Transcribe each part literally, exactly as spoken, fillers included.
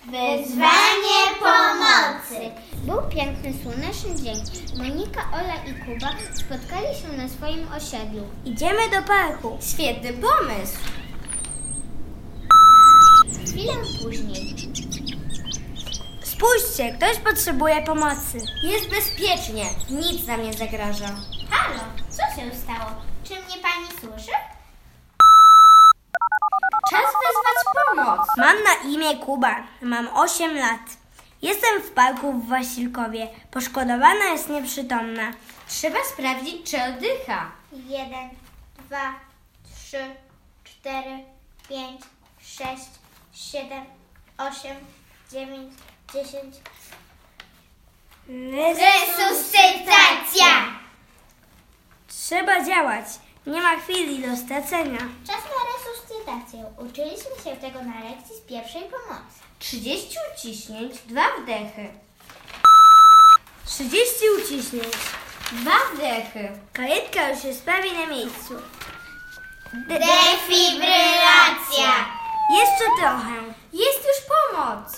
Wezwanie pomocy. Był piękny, słoneczny dzień. Monika, Ola i Kuba spotkali się na swoim osiedlu. Idziemy do parku. Świetny pomysł. Chwilę później. Spójrzcie, ktoś potrzebuje pomocy. Jest bezpiecznie. Nic nam nie zagraża. Halo, co się stało? Czy mnie pani słyszy? Czas wezwać pomoc. Mam na imię Kuba. Mam osiem lat. Jestem w parku w Wasilkowie. Poszkodowana jest nieprzytomna. Trzeba sprawdzić, czy oddycha. Jeden, dwa, trzy, cztery, pięć, sześć, siedem, osiem, dziewięć, dziesięć. Resuscytacja! Trzeba działać. Nie ma chwili do stracenia. Czas na resuscytację. Uczyliśmy się tego na lekcji z pierwszej pomocy. trzydzieści uciśnięć, dwa wdechy. trzydzieści uciśnięć. Dwa wdechy. Karetka już jest prawie na miejscu. Defibrylacja! Jeszcze trochę. Jest już pomoc.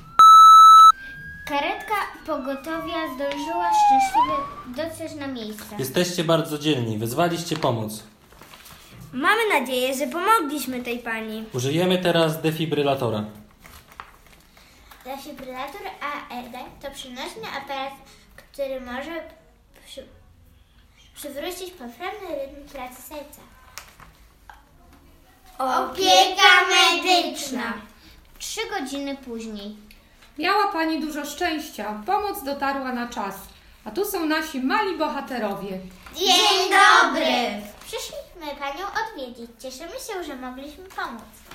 Karetka pogotowia zdążyła szczęśliwie dotrzeć na miejsce. Jesteście bardzo dzielni, wezwaliście pomoc. Mamy nadzieję, że pomogliśmy tej pani. Użyjemy teraz defibrylatora. Defibrylator A E D to przenośny aparat, który może przy, przywrócić poprawny rytm pracy serca. Opieka medyczna. Trzy godziny później. Miała pani dużo szczęścia. Pomoc dotarła na czas. A tu są nasi mali bohaterowie. Dzień dobry! Przyszliśmy panią odwiedzić. Cieszymy się, że mogliśmy pomóc.